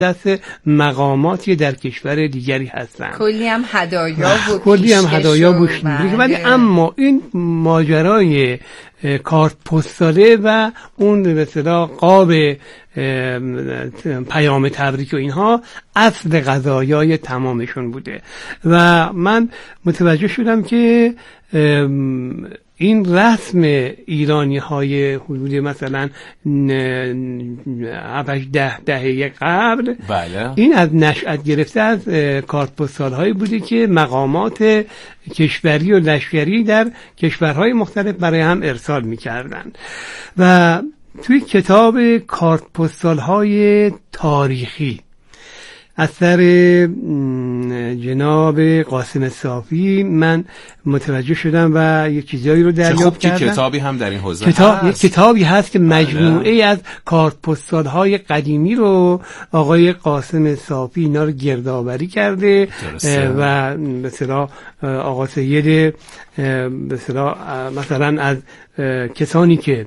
دست مقاماتی در کشور دیگری هستند. کلی هم هدایا و ولی اما این ماجرای کارت پستاله و اون به اصطلاح قاب پیام تبریک و اینها اصل قضایای تمامشون بوده و من متوجه شدم که این رسم ایرانی های حدود مثلا 7-10 دهه قبل بله. این از نشأت گرفته از کارت پستال هایی بوده که مقامات کشوری و لشکری در کشورهای مختلف برای هم ارسال می‌کردند و توی کتاب کارت پستال های تاریخی اثر جناب قاسم صافی من متوجه شدم و یک چیزایی رو دریافت کردم. که کتابی هم در این حوزه یک کتابی هست که مجموعه از کارت پستال های قدیمی رو آقای قاسم صافی اینا رو گردآوری کرده و مثلا آقا سید مثلا از کسانی که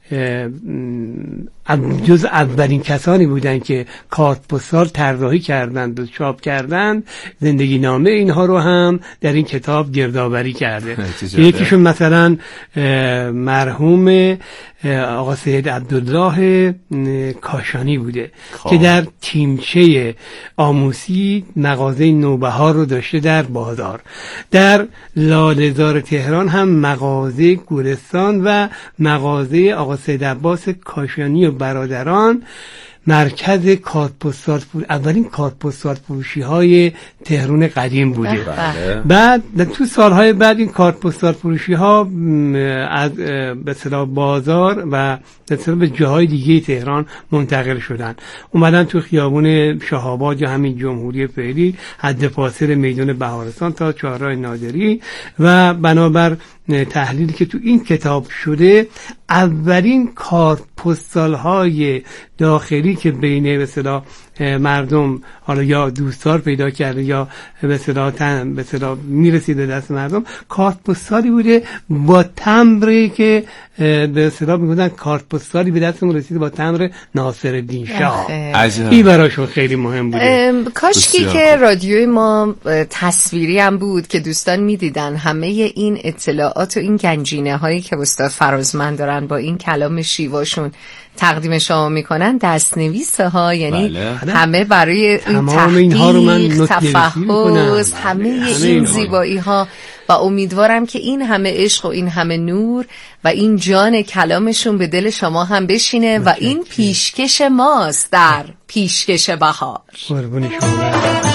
جز اولین کسانی بودن که کارت پستال طراحی کردند و چاپ کردند، زندگی نامه اینها رو هم در این کتاب گردآوری کرده. یکیشون مثلا مرحوم آقا سید عبدالله کاشانی بوده که در تیمچه آموسی مغازه نوبهار رو داشته در بازار. در لاله‌زار تهران هم مغازه گورستان و مغازه آقا سید عباس کاشانی و برادران مرکز کارت پستال اولین کارت پستال فروشی های تهران قدیم بوده. بعد تو سالهای بعد این کارت پستال فروشی ها از به اصطلاح بازار و به اصطلاح به جاهای دیگه تهران منتقل شدن، اومدن تو خیابون شاه‌آباد یا همین جمهوری فعلی حد فاصل میدان بهارستان تا چهارراه ناظری و بنابر تحلیلی که تو این کتاب شده اولین کارت پستال های داخلی که بین به اصطلاح مردم حالا یا دوستدار پیدا کرده یا به اصطلاح میرسید به دست مردم کارت پستالی بوده با تمبری که به اصطلاح میگفتن کارت پستالی به دستمون رسید با تمبر ناصرالدین شاه. این براشون خیلی مهم بوده. کاشکی که رادیوی ما تصویری هم بود که دوستان میدیدن همه این اطلاعات و این گنجینه هایی که استاد فرازمند دارن با این کلام شیواشون تقدیم شما میکنن دستنویسه ها، یعنی همه برای این تحقیق تفحص همه این زیبایی ها و امیدوارم که این همه عشق و این همه نور و این جان کلامشون به دل شما هم بشینه و این پیشکش ماست در پیشکش بهار. قربون شما.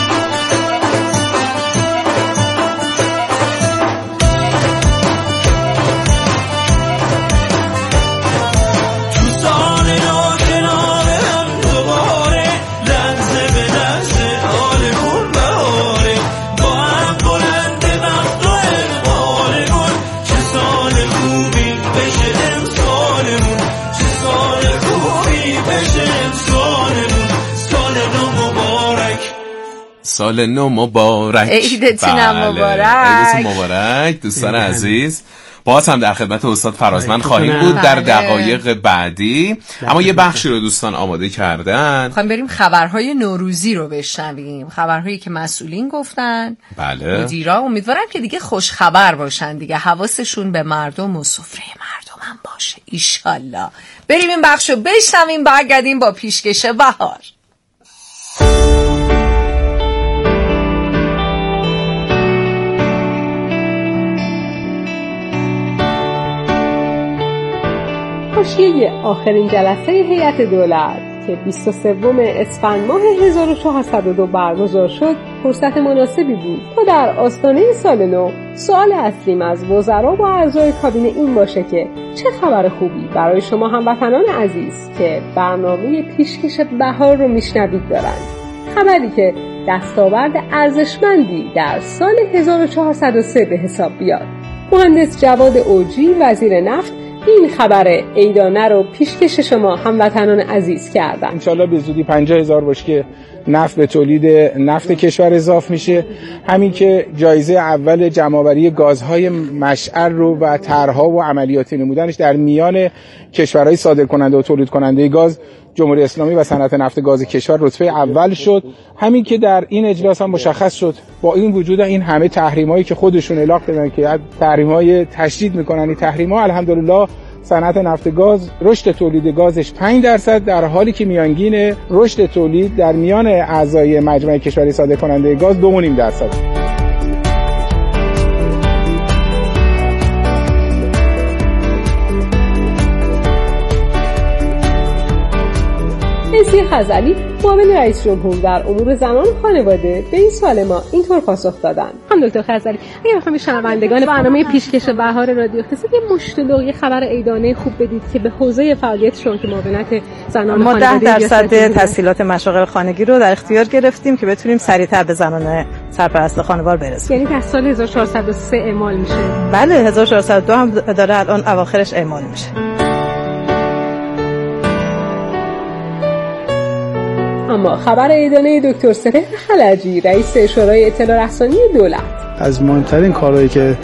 سال نو مبارک. عیدتون مبارک دوستان عزیز. باز هم در خدمت استاد فرازمند خواهیم بود در دقایق بعدی. اما یه بخشی رو دوستان آماده کردن، می‌خوایم بریم خبرهای نوروزی رو بشنویم، خبرهایی که مسئولین گفتن. بله مدیرا امیدوارم که دیگه خوش خبر باشن دیگه، حواسشون به مردم و سفره مردم هم باشه ایشالله. بریم این بخش رو بشنویم، برگردیم با پیشکش بهار. حاشیه آخرین جلسه هیئت دولت که 23 اسفند ماه 1402 برگزار شد فرصت مناسبی بود تا در آستانه سال نو سوال اصلیم از وزرا و اعضای کابینه این باشه که چه خبر خوبی برای شما هموطنان عزیز که برنامه پیشکش بهار رو میشنوید دارند. خبری که دستاورد ارزشمندی در سال 1403 به حساب بیاد. مهندس جواد اوجی وزیر نفت این خبر عیدانه رو پیشکش شما هموطنان عزیز کردن. انشالله به زودی 50,000 بشکه نفت به تولید نفت کشور اضافه میشه، همین که جایزه اول جمع‌آوری گازهای مشعل رو و طرح‌ها و عملیات نمودنش در میان کشورهای صادرکننده و تولید کننده گاز جمهوری اسلامی و صنعت نفت گاز کشور رتبه اول شد. همین که در این اجلاس هم مشخص شد با این وجود این همه تحریمایی که خودشون اطلاق دادن که تحریم‌های تشدید میکنن، این تحریم‌ها الحمدلله صنعت نفت گاز رشد تولید گازش 5% در حالی که میانگین رشد تولید در میان اعضای مجمع کشوری صادرکننده گاز 2.5%. نسیه خزعلی معاون رئیس جمهور در امور زنان و خانواده به این سوال ما اینطور پاسخ دادند. خانم دکتر خزعلی، اگر بخوایم شنوندگان برنامه پیشکش بهار رادیو قصه یه مشتلق یه خبر عیدانه خوب بدید که به حوزه فعالیت شما که معاونت زنان و خانواده ما 10% تسهیلات مشاغل خانگی رو در اختیار گرفتیم که بتونیم سریعتر به زنان سرپرست خانوار برسیم. یعنی در سال 1403 اعمال میشه؟ بله 1402 هم داره الان اواخرش اعمال میشه. اما خبر عیدانه دکتر سپهر خلجی رئیس شورای اطلاع رسانی دولت از مهمترین کارهایی که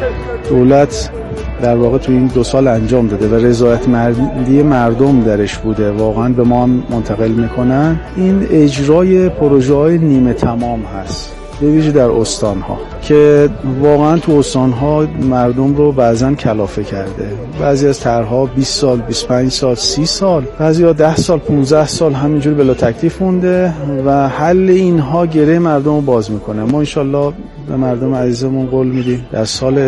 دولت در واقع تو این 2 سال انجام داده و رضایتمندی مردم درش بوده واقعا به ما منتقل میکنن، این اجرای پروژه‌های نیمه تمام هست، به ویژه در استان‌ها که واقعا تو استان‌ها مردم رو بعضن کلافه کرده. بعضی از طرح‌ها 20 سال، 25 سال، 30 سال، بعضی‌ها 10 سال، 15 سال همینجوری بلا تکلیف مونده و حل اینها گره مردم رو باز میکنه. ما انشالله به مردم عزیزمون قول میدیم در سال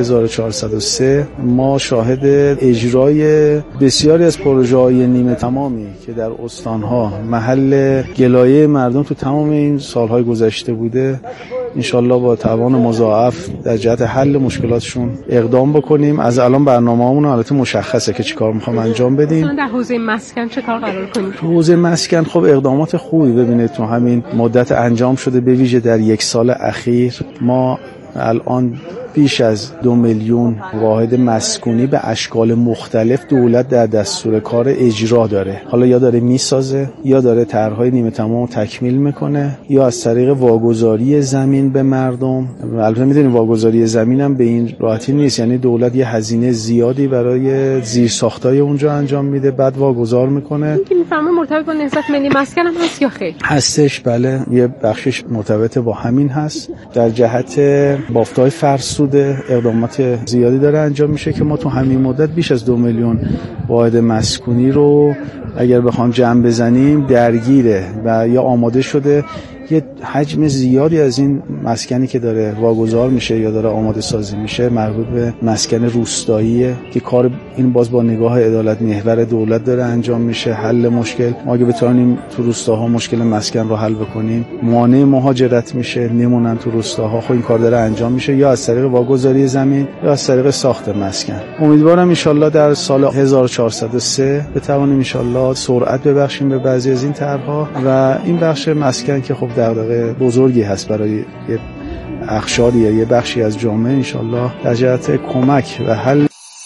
1403 ما شاهد اجرای بسیاری از پروژه‌های نیمه تمامی که در استان‌ها محل گلایه مردم تو تمام این سال‌های گذشته بوده انشالله با توان مضاعف در جهت حل مشکلاتشون اقدام بکنیم. از الان برنامه‌مون البته مشخصه که چیکار می‌خوام انجام بدیم. در حوزه مسکن چه کار قرار کنیم؟ تو حوزه مسکن خب اقدامات خوبی ببینید تو همین مدت انجام شده، به ویژه در 1 سال اخیر ما الان بیش از 2 میلیون واحد مسکونی به اشکال مختلف دولت در دستور کار اجرا داره. حالا یا داره میسازه یا داره طرح‌های نیمه تمام تکمیل میکنه یا از طریق واگذاری زمین به مردم. البته میدونید واگذاری زمین هم به این راحتی نیست، یعنی دولت یه هزینه زیادی برای زیرساختای اونجا انجام میده بعد واگذار میکنه. این که میفهمه مرتبط با نهضت ملی مسکن هم هست یا خیر؟ هستش، بله، یه بخشش مرتبط با همین هست. در جهت بافت‌های فرسوده اقدامات زیادی داره انجام میشه که ما تو همین مدت بیش از 2 میلیون واحد مسکونی رو اگر بخوام جمع بزنیم درگیره و یا آماده شده. یه حجم زیادی از این مسکنی که داره واگذار میشه یا داره آماده سازی میشه مربوط به مسکن روستاییه که کار این باز با نگاه عدالت محور دولت داره انجام میشه. حل مشکل، ما اگه بتونیم تو روستاها مشکل مسکن رو حل بکنیم مانع مهاجرت میشه، نمونن تو روستاها. خب این کار داره انجام میشه یا از طریق واگذاری زمین یا از طریق ساخت مسکن. امیدوارم ان شاءالله در سال 1403 بتوانیم ان شاءالله سرعت ببخشیم به بعضی از این طرح‌ها و این بخش مسکن که خب دغدغه بزرگی هست برای یه اقشاری یا یه بخشی از جامعه انشالله در جهت کمک و حل.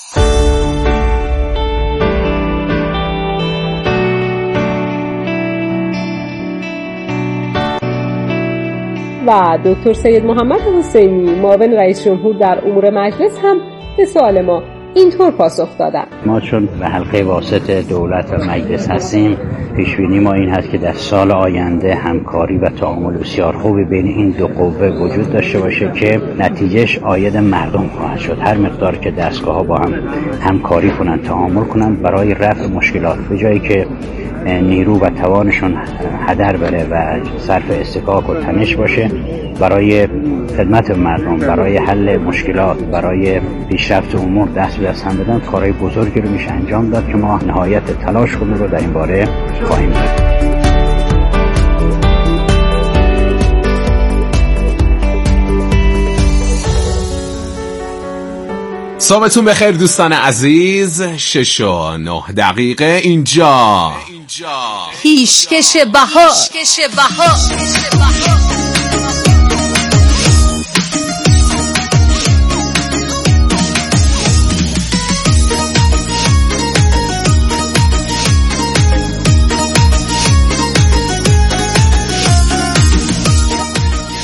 و دکتر سید محمد حسینی معاون رئیس جمهور در امور مجلس هم به سوال ما اینطور پاسخ دادن. ما چون به حلقه واسط دولت و مجلس هستیم، پیشبینی ما این هست که در سال آینده همکاری و تعامل بسیار خوبی بین این دو قوه وجود داشته باشه که نتیجهش عاید مردم خواهد شد. هر مقدار که دستگاه‌ها با هم همکاری کنند، تعامل کنند برای رفع مشکلات، به جایی که نیرو و توانشون هدر بره و صرف استکاک و تنش باشه، برای خدمت مردم، برای حل مشکلات، برای پیشرفت امور دست به دست هم بدن، کارهای بزرگی رو میشه انجام داد که ما نهایت تلاش خودمون رو در این باره خواهیم داد. صبحتون بخیر دوستان عزیز. 6:09 اینجا پیشکش بهار.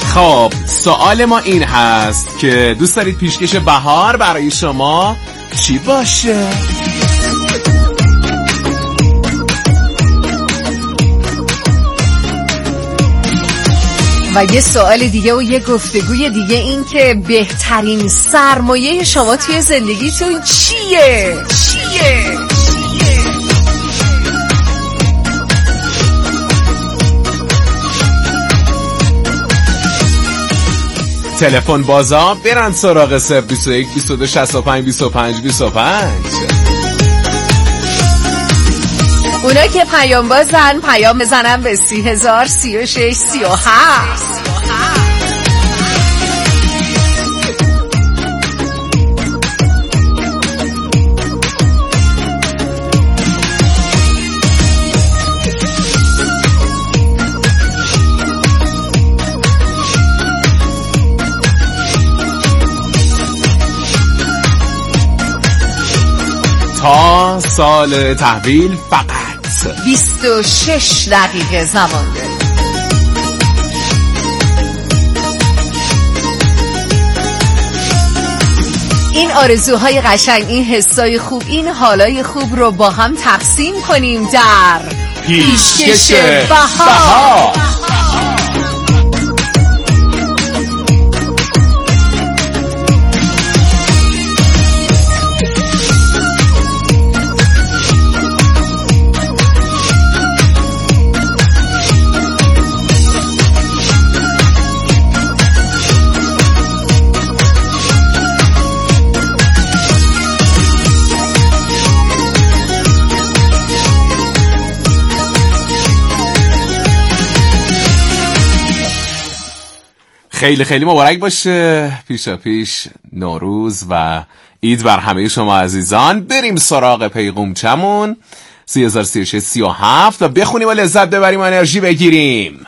خب سوال ما این هست که دوست دارید پیشکش بهار برای شما چی باشه؟ و یه سوال دیگه و یه گفتگوی دیگه، این که بهترین سرمایه شما توی زندگیتون چیه؟ تلفن بازا برن سراغ 021 22 65 25 25. اونا که پیام بازن پیام بزنن به 30,000 36 37. تا سال تحویل فقط 26 دقیقه زمان داریم. این آرزوهای قشنگ، این حسای خوب، این حالای خوب رو با هم تقسیم کنیم در پیشکش بهار. خیلی خیلی مبارک باشه پیشا پیش نوروز و عید بر همه شما عزیزان. بریم سراغ پیغومچمون 3036 37 و بخونیم و لذت ببریم و انرژی بگیریم.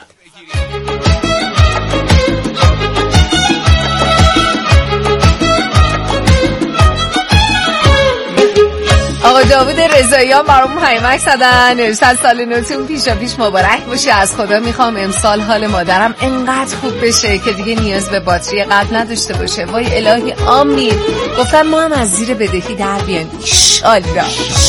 آقا داوود رضاییان برام پیامک زدن، نوشتن سال نوتون پیشا پیش مبارک باشه. از خدا میخوام امسال حال مادرم انقدر خوب بشه که دیگه نیاز به باتری قلب نداشته باشه. وای الهی آمین. گفتن ما هم از زیر بدهی در بیایم انشالله.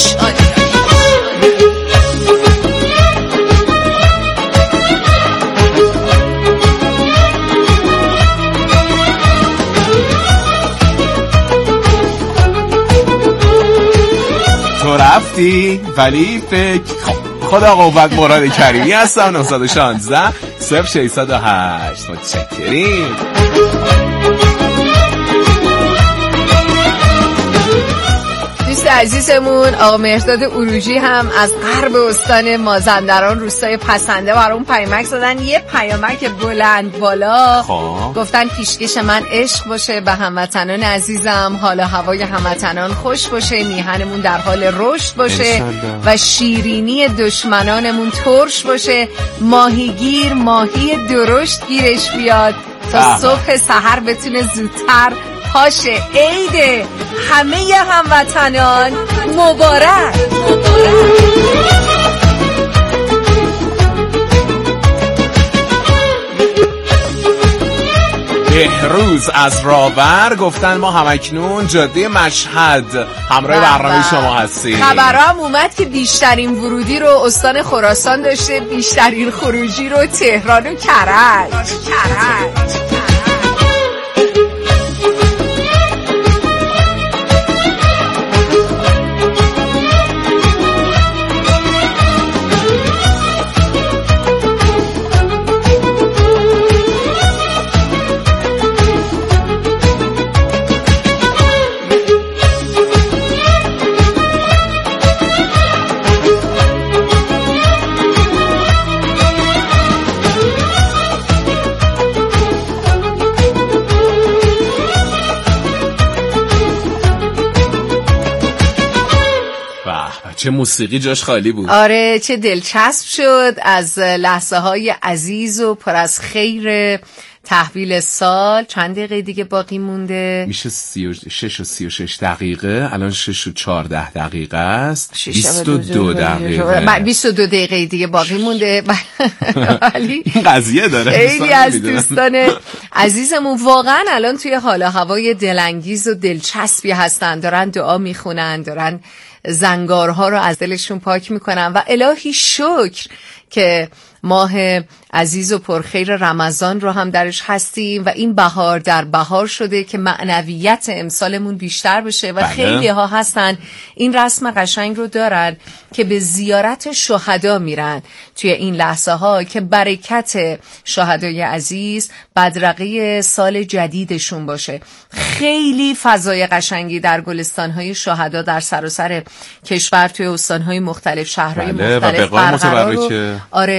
تو رفتی ولی فکر خدا قوت مراد کریمی هستم. 916 0608 متشکریم. دوست عزیزمون آقا مهرداد اروجی هم از غرب استان مازندران روستای پسنده برام پیامک زدن. یه پیامک بلند بالا گفتن پیشکش من عشق باشه به هموطنان عزیزم، حال و هوای هموطنان خوش باشه، میهنمون در حال رشد باشه و شیرینی دشمنانمون ترش باشه، ماهیگیر ماهی درشت گیرش بیاد تا صبح سحر بتونه زودتر پاشه. عید همه هموطنان مبارک. بهروز از راور گفتن ما همکنون جاده مشهد همراه برنامه شما هستیم. خبرام اومد که بیشترین ورودی رو استان خراسان داشته، بیشترین خروجی رو تهران و کرج. چه موسیقی جاش خالی بود. آره چه دلچسب شد. از لحظه های عزیز و پر از خیر تحویل سال چند دقیقه دیگه باقی مونده؟ میشه 36 و 36 دقیقه. الان 6 و 14 دقیقه است. 22 دقیقه 22 دقیقه دیگه باقی مونده. ولی این قضیه داره. خیلی از دوستان عزیزمون واقعا الان توی حال و هوای دلانگیز و دلچسبی هستن، دارن دعا میخونن، دارن زنگارها رو از دلشون پاک میکنن و الهی شکر که ماه عزیز و پرخیر رمضان رو هم درش هستیم و این بهار در بهار شده که معنویت امسالمون بیشتر بشه و خیلی ها هستن این رسم قشنگ رو دارن که به زیارت شهدا میرن توی این لحظه ها که برکت شهدای عزیز بدرقه سال جدیدشون باشه. خیلی فضای قشنگی در گلستان‌های شهدا در سراسر کشور توی استان‌های مختلف، شهرهای مختلف برقرار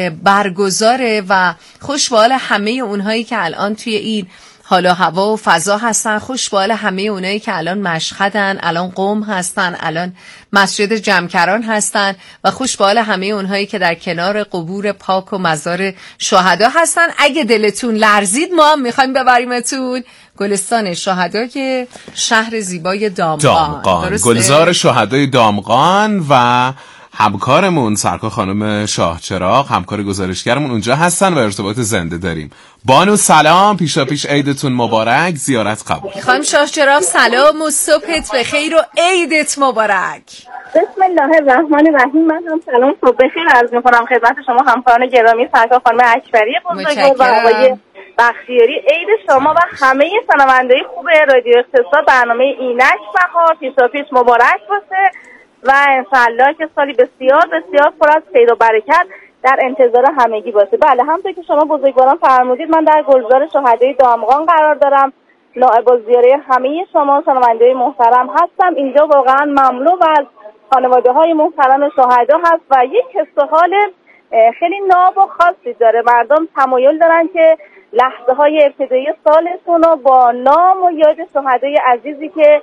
برگزاره و خوشبال همه اونهایی که الان توی این حال و هوا و فضا هستن، خوشبال همه اونایی که الان مشهدن، الان قم هستن، الان مسجد جمکران هستن و خوشبال همه اونهایی که در کنار قبور پاک و مزار شهدا هستن. اگه دلتون لرزید ما هم میخوایم ببریمتون گلستان شهدای شهر زیبای دامغان. گلزار شهدای دامغان و همکارمون سرکار خانم شاهچراغ، همکار گزارشگرمون اونجا هستن و ارتباط زنده داریم. بانو سلام، پیشا پیش عیدتون مبارک، زیارت قبول. خانم شاهچراغ سلام و صبحت بخیر و عیدت مبارک. بسم الله الرحمن الرحیم. من هم سلام صبح بخیر عرض می‌کنم خدمت شما همکاران گرامی، سرکار خانم اکبری بزرگوار و آقای بختیاری. عید شما و همه شنوندگان خوب رادیو اقتصاد برنامه اینک بهار پیشا پیش مبارک باشه و انشالله که سالی بسیار بسیار پر از خیر و برکت در انتظار همگی باشه. بله، همونطور که شما بزرگواران فرمودید من در گلزار شهدای دامغان قرار دارم. نائب الزیاره همه شما شنوندگان محترم هستم. اینجا واقعا مملو از خانواده‌های محترم شهدا هست و یک حس و حال خیلی ناب و خاصی داره. مردم تمایل دارن که لحظه‌های ابتدایی سالشون رو با نام و یاد شهدای عزیزی که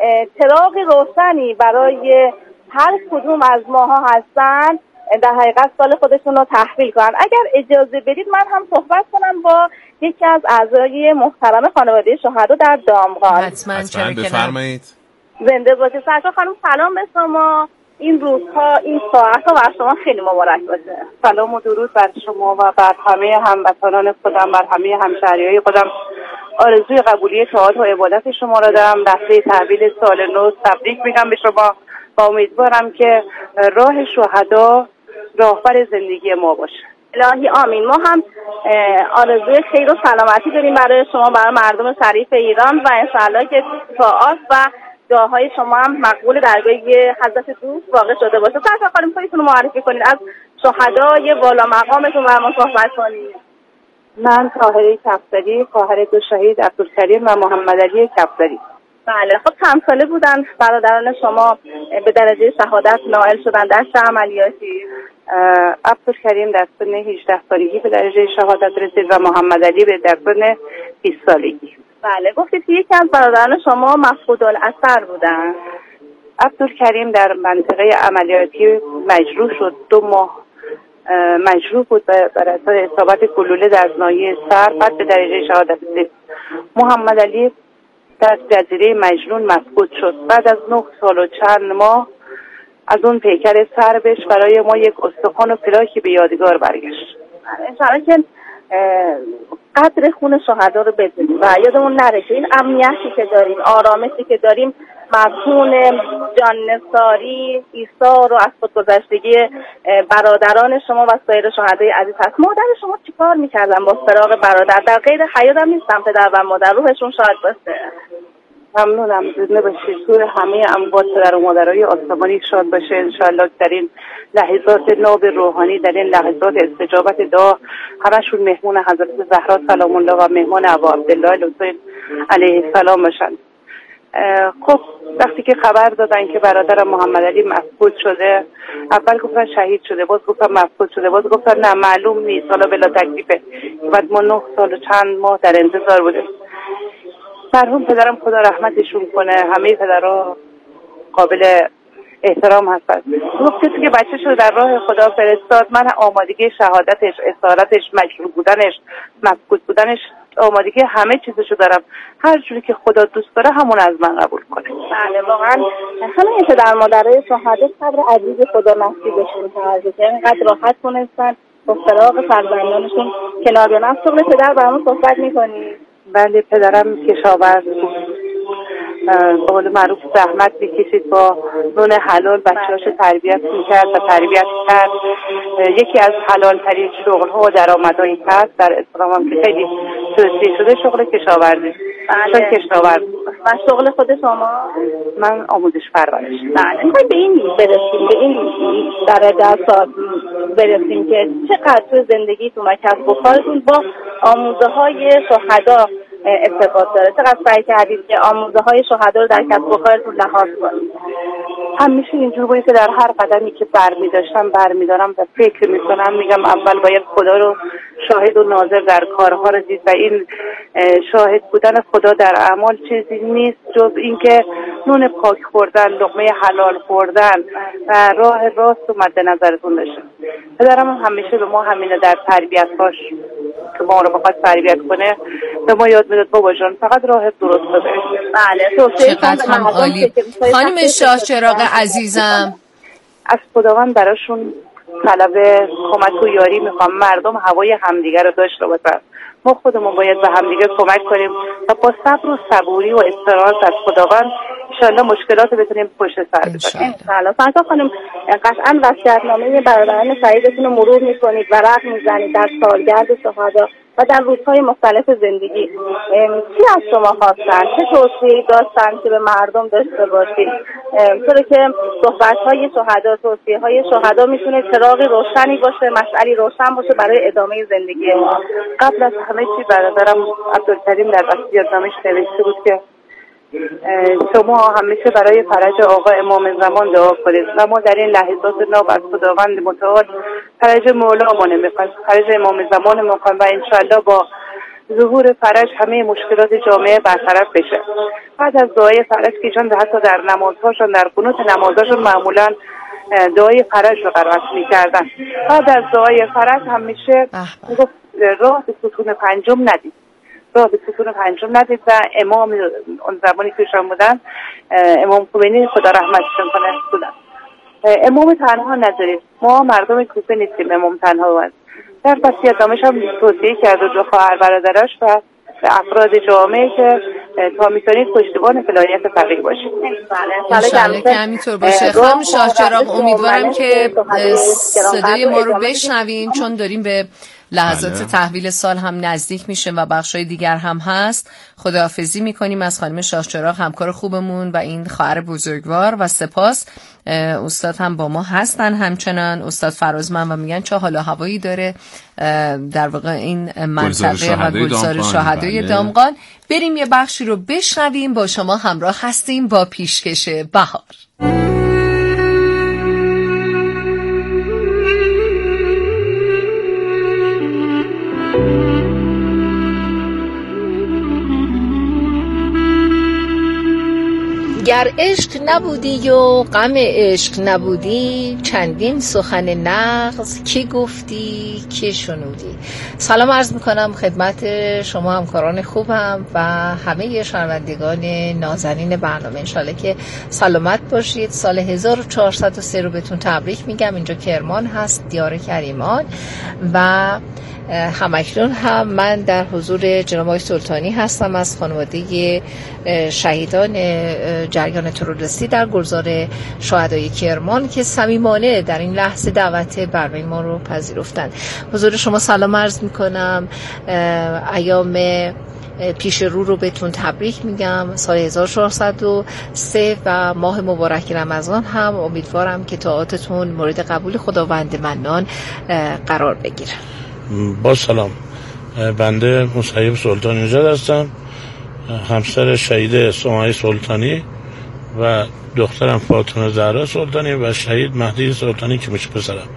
چراغ روشنی برای هر کدوم از ماها هستن در حقیقت سال خودشون رو تحویل کنن. اگر اجازه بدید من هم صحبت کنم با یکی از اعضای محترم خانواده شهدا در دامغان. حتما بفرمایید. زنده باشید. سرکار خانم سلام به شما. این روزها این ساعتها بر شما خیلی مبارک باشه. سلام و درود بر شما و بر همه هموطنان خودم، بر همه همشهریای خودم. آرزوی قبولی طاعات و عبادت شما را دارم. لحظه تحویل سال نو تبریک میگم به شما و امیدوارم که راه شهدا راهبر زندگی ما باشه. الهی آمین. ما هم آرزوی خیر و سلامتی داریم برای شما، برای مردم شریف ایران و انشالله که طاعات و دعاهای شما هم مقبول درگاه حضرت دوست واقع شده باشه. سرکار خانم خودتون رو معرفی کنید، از شهدای والا مقامتون و ما صحبت کنید. من طاهره کفزری، خواهر دو شهید عبدالکریم و محمد علی کفزری. بله، خب چند ساله بودن برادران شما به درجه شهادت نائل شدن در چه عملیاتی؟ عبدالکریم در سن 18 سالگی به درجه شهادت رسید و محمد علی در سن 20 سالگی. بله، گفتید که یکی از برادران شما مفقود الاثر بودن. عبدالکریم در منطقه عملیاتی مجروح شد، 2 ماه مجروح بود بر اثر اصابت گلوله در ناحیه سر، بعد به درجه شهادت رسید. محمد علی در جزیره مجنون مفقود شد. بعد از 9 سال و چند ماه از اون پیکر سربش برای ما یک استخوان و پلاکی به یادگار برگشت. انشاءالله که قدر خون شهدا رو بدونیم و یادمون نره که این امنیتی که داریم، آرامشی که داریم مفهوم جان‌نثاری، ایثار و از خودگذشتگی برادران شما و سایر شهدای عزیز هست. مادر شما چیکار میکردن با فراق برادر؟ در غیر حیات هم نیستن پدر و مادر، روحشون شاد باشه. ممنونم. زنده باشید. روح همه اموات پدر و مادرای آسمانی شاد باشه انشالله. در این لحظات ناب روحانی، در این لحظات استجابت دعا همشون مهمون حضرت زهرا سلام الله و مهمان ابا عبدالله الحسین علیه السلام باشن. خب وقتی که خبر دادن که برادرم محمد علی مفقود شده، اول گفتن شهید شده، باز گفتن مفقود شده، باز گفتن نه معلوم نیست، حالا بلا تکلیفه. بعد ما 9 سال و چند ماه در انتظار بودیم. مرحوم پدرم خدا رحمتشون کنه، همه پدرها قابل احترام هستن. گفت کسی که بچه شده در راه خدا فرستاد، من آمادگی شهادتش، اسارتش، مجروح بودنش، مفقود بودنش آمادگی همه چیزشو دارم، هر جوری که خدا دوست داره همون از من قبول کنه. بله واقعا همه پدر مادرای شهدا صبر عزیز خدا نصیبشون کرده که اینقدر راحت تونستن با فراق فرزندانشون کنار بیان. از شغل پدر برامون صحبت می‌کنی؟ بله پدرم کشاورز بود، به قول معروف زحمت میکشید، با نون حلال بچه‌هاشو تربیت میکرد و تربیت کرد. یکی از حلال ترین شغل‌ها و درآمدهایی هست در اسلام هم که خیلی توصیه شده شغل کشاورزی. بله. کشاورز و شغل خود شما؟ من آموزش پرورش. بله. میخوایم به این برسیم، به این درجه برسیم که چقدر تو زندگیتون و کسب و کارتون با آموزه های شهدا ارتباط داره. چقدر سعی کردید که آموزه های شهدا رو در کسب و کارتون لحاظ کنید؟ همیشه اینجور بود که در هر قدمی که برمیدارم و فکر میکنم میگم اول باید خدا رو شاهد و ناظر در کارها رو دید و این شاهد بودن خدا در اعمال چیزی نیست جز اینکه نون پاک خوردن، لقمه حلال خوردن و راه راست رو مد نظرتون داشته. پدرم همیشه به ما همینه در تربیت‌هاش که ما رو بخواد تربیت کنه به ما یاد میداد بابا جان فقط راه درست رو برید. بله چقدر هم عالی. خانم شاه چراغ عزیزم، از خداوند براشون طلب کمک و یاری میخوام. مردم هوای همدیگه رو داشته باشن، ما خودمون باید به همدیگه کمک کنیم و با صبر و صبوری و استراحت از خداوند انشالله مشکلات بتونیم پشت سر بذاریم. انشالله. فردا خانم قطعا وصیت‌نامه برادران شهیدتون رو مرور میکنید و رقم میزنید در سالگرد شهدا و در روزهای مختلف زندگی. چی از شما خواستن؟ چه توصیه‌ای داشتن که به مردم داشته باشید؟ چرا که صحبت‌های شهدا، توصیه‌های شهدا میتونه چراغ روشنی باشه، مشعلی روشن باشه برای ادامه زندگی ما. قبل از همه چی برادرم عبدالکریم در وصیت‌نامه‌اش نوشته بود که شما همیشه برای فرج آقا امام زمان دعا کنید و ما در این لحظات ناب از خداوند متعال فرج مولامونه میخوایم، فرج امام زمان میخوایم و انشاءالله با ظهور فرج همه مشکلات جامعه برطرف بشه. بعد از دعای فرج که چون حتی در نمازهاشون در قنوت نمازهاشون معمولا دعای فرج رو قرائت میکردن. بعد از دعای فرج همیشه میگفت راه به ستون پنجم ندید، راه به ستون پنجم ندید و امام اون زمانی که شما بودن امام خمینی خدا رحمتشون کنه بودن. امام تنها نذارید، ما مردم کوفه نیستیم امام تنها هست. در وصیت‌نامه‌اش هم توصیه کرد دو خواهر برادراش و افراد جامعه که تا میتونید پشتیبان ولایت فقیه باشید. انشالله که همینطور باشه. خانم شاه چراغ امیدوارم که صدای ما رو بشنوین چون داریم به لحظات تحویل سال هم نزدیک میشه و بخشای دیگر هم هست. خداحافظی میکنیم از خانم شاه چراغ همکار خوبمون و این خواهر بزرگوار و سپاس. استاد هم با ما هستن همچنان استاد فرازمند و میگن چه حالا هوایی داره در واقع این منطقه و گلزار شهدای دامغان. بریم یه بخشی رو بشنویم. با شما همراه هستیم با پیشکش بهار. گر عشق نبودی و غم عشق نبودی چندین سخن نغز کی گفتی کی شنودی. سلام عرض میکنم خدمت شما همکاران خوبم و همه شنوندگان نازنین برنامه. انشالله که سلامت باشید. سال 1403 رو بهتون تبریک میگم. اینجا کرمان هست، دیار کریمان و همکنون هم من در حضور جناب آقای سلطانی هستم از خانواده شهیدان جریان تروریستی در گلزار شهدای کرمان که صمیمانه در این لحظه دعوت برنامه ما رو پذیرفتند. حضور شما سلام عرض میکنم. ایام پیش رو بهتون تبریک میگم. سال 1403 و ماه مبارک رمضان هم امیدوارم که طاعاتتون مورد قبول خداوند منان قرار بگیره. با سلام، بنده مصیب سلطانی نژاد هستم، همسر شهید سمیه سلطانی و دخترم فاطمه زهرا سلطانی و شهید مهدی سلطانی که میشه پسرم.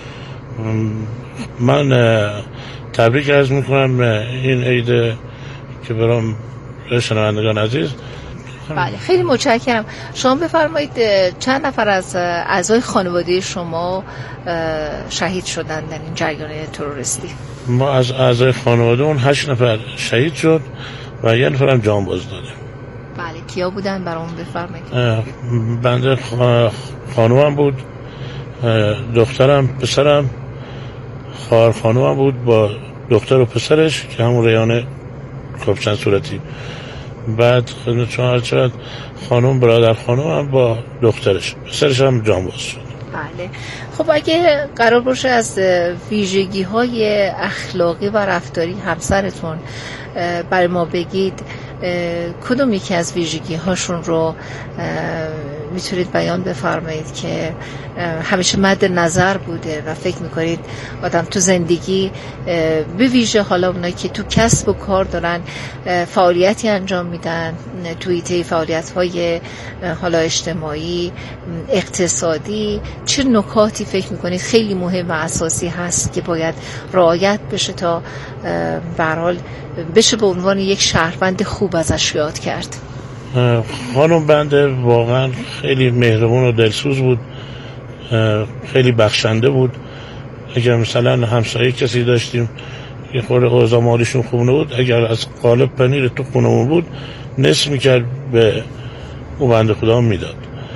من تبریک عرض میکنم این عید که برام شنوندگان عزیز. بله خیلی متشکرم. شما بفرمایید چند نفر از اعضای خانواده شما شهید شدن در این جریان تروریستی؟ ما از اعضای خانواده اون 8 نفر شهید شد و 1 نفر هم جان باز دادیم. بله، کیا بودن برامون بفرمایید؟ بنده خانومم بود، دخترم، پسرم، خواهر خانومم بود با دختر و پسرش که همون ریان کاپچن صورتی. بعد چون خانوم برادر خانومم با دخترش، پسرش هم جان باز شد. بله. خب اگه قرار باشه از ویژگی‌های اخلاقی و رفتاری همسرتون برای ما بگید، کدوم یکی از ویژگی‌هاشون رو میتونید بیان بفرمایید که همیشه مد نظر بوده و فکر میکنید آدم تو زندگی به ویژه حالا اونایی که تو کسب و کار دارن فعالیتی انجام میدن، تو حیطه فعالیت‌های حالا اجتماعی، اقتصادی، چه نکاتی فکر میکنید خیلی مهم و اساسی هست که باید رعایت بشه تا به هر حال بشه به عنوان یک شهروند خوب ازش یاد کرد؟ خانم بنده واقعا خیلی مهربون و دلسوز بود، خیلی بخشنده بود. اگر مثلا همسایه کسی داشتیم که خورده اوضاع مالیشون خوب نبود، اگر از قالب پنیر تو خونمون بود نصف میکرد به اون بنده خدا میداد.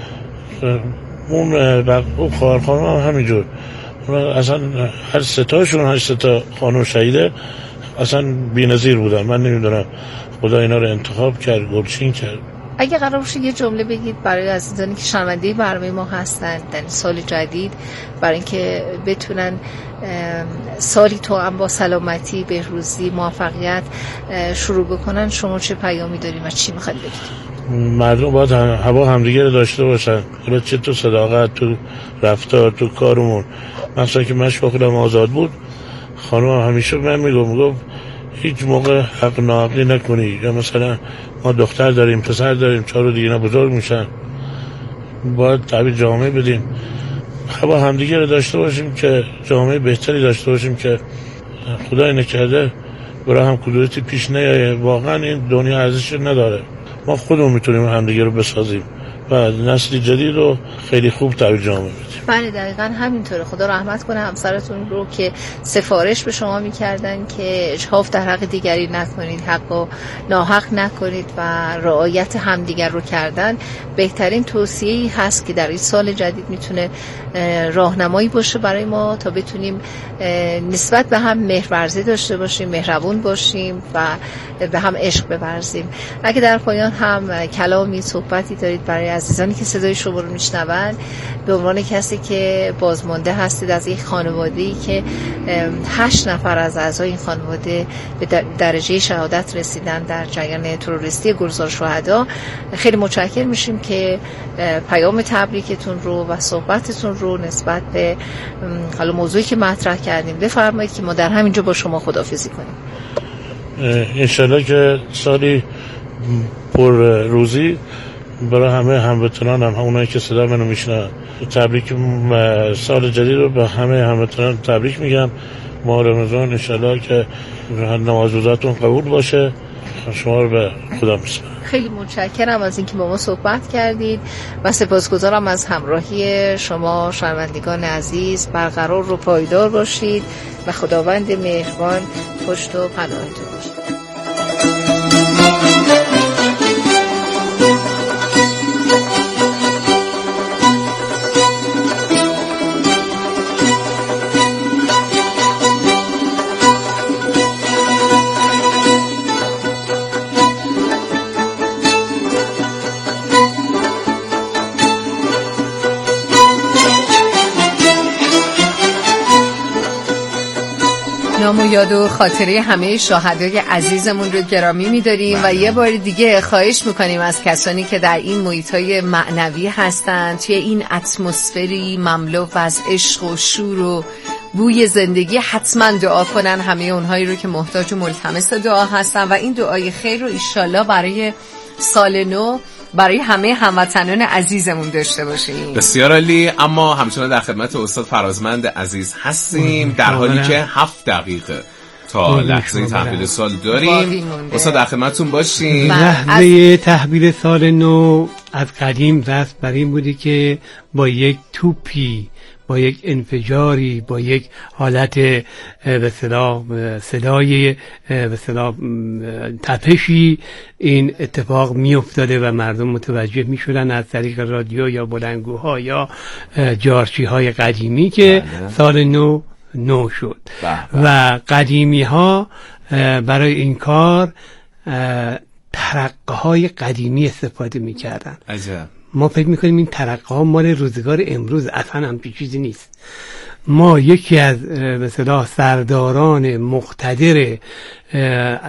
اون خواهر خانم هم همینجور، اصلا هر سه تا خانم شهیده اصلا بی‌نظیر بودن. من نمیدونم خدا اینا رو انتخاب کرد، گلچین کرد. اگه قرار باشه یه جمله بگید برای عزیزانی که شنونده برنامه ما هستن در سال جدید، برای اینکه بتونن سالی تو هم با سلامتی، بهروزی، موفقیت شروع بکنن، شما چه پیامی داریم و چی میخواید بگید؟ مردم باید هوا همدیگه رو داشته باشن، حالا چه تو صداقت، تو رفتار، تو کارمون. مثلا که مشق خودم آزاد بود، خانم همیشه من میگفت هیچ موقع حق ناحقی نکنی، یا مثلا ما دختر داریم، پسر داریم، 4 دیگه اینا بزرگ میشن، باید تعبیر جامعه بدیم، با همدیگه رو داشته باشیم که جامعه بهتری داشته باشیم که خدای نکرده برای هم کدورتی پیش نیایه. واقعا این دنیا ارزش نداره، ما خودمون میتونیم همدیگه رو بسازیم و نسل جدید رو خیلی خوب تعبیر جامعه بدیم. بله دقیقاً همینطوره. خدا رحمت کنه همسرتون رو که سفارش به شما میکردن که اجحاف در حق دیگری نکنید، حق و ناحق نکنید و رعایت همدیگر رو کردن. بهترین توصیه‌ای هست که در این سال جدید میتونه راهنمایی باشه برای ما تا بتونیم نسبت به هم مهرورزی داشته باشیم، مهربون باشیم و به هم عشق بورزیم. اگه در پایان هم کلامی، صحبتی دارید برای عزیزانی که صدای شما رو میشنون، به عنوان کسی که بازمانده هستید از یک خانواده‌ای که 8 نفر از اعضای این خانواده به درجه شهادت رسیدن در جریان تروریستی گلزار شهدا، خیلی متشکر میشیم که پیام تبریکتون رو و صحبتتون رو نسبت به حالا موضوعی که مطرح کردیم بفرمایید که ما در همینجا با شما خداحافظی کنیم. انشالله که سالی پر روزی برای همه هموطنان، هم اونایی که صدا منو میشنن، تبریک سال جدید رو به همه هموطنان تبریک میگم. ماه رمضان انشالله که نماز روزاتون قبول باشه. شما رو به خدا میسپارم. خیلی متشکرم از اینکه با ما صحبت کردید و سپاسگزارم از همراهی شما شنوندگان عزیز. برقرار و پایدار باشید و خداوند مهربان پشت و پناهتون باشه. نام و یاد و خاطره همه شهدای عزیزمون رو گرامی می‌داریم و یه بار دیگه خواهش می‌کنیم از کسانی که در این محیط‌های معنوی هستند، توی این اتمسفری مملو از عشق و شور و بوی زندگی، حتما دعا کنن همه اونهایی رو که محتاج و ملتمس دعا هستن و این دعای خیر رو ایشالله برای سال نو برای همه هموطنان عزیزمون داشته باشیم. بسیار عالی. اما همچنان در خدمت استاد فرازمند عزیز هستیم در حالی که 7 دقیقه تا لحظه تحویل سال داریم. استاد در خدمتتون باشیم. لحظه تحویل سال نو از قدیم دست بر این بودی که با یک توپی، با یک انفجاری، با یک حالت به اصطلاح صدای به اصطلاح تپشی این اتفاق میافتاده و مردم متوجه میشدن از طریق رادیو یا بلندگوها یا جارچی‌های قدیمی که سال نو شد. و قدیمی ها برای این کار ترقه های قدیمی استفاده میکردن. ما فکر میکنیم این ترقه ها مال روزگار امروز، اصلا همچین چیزی نیست. ما یکی از به اصطلاح سرداران مقتدر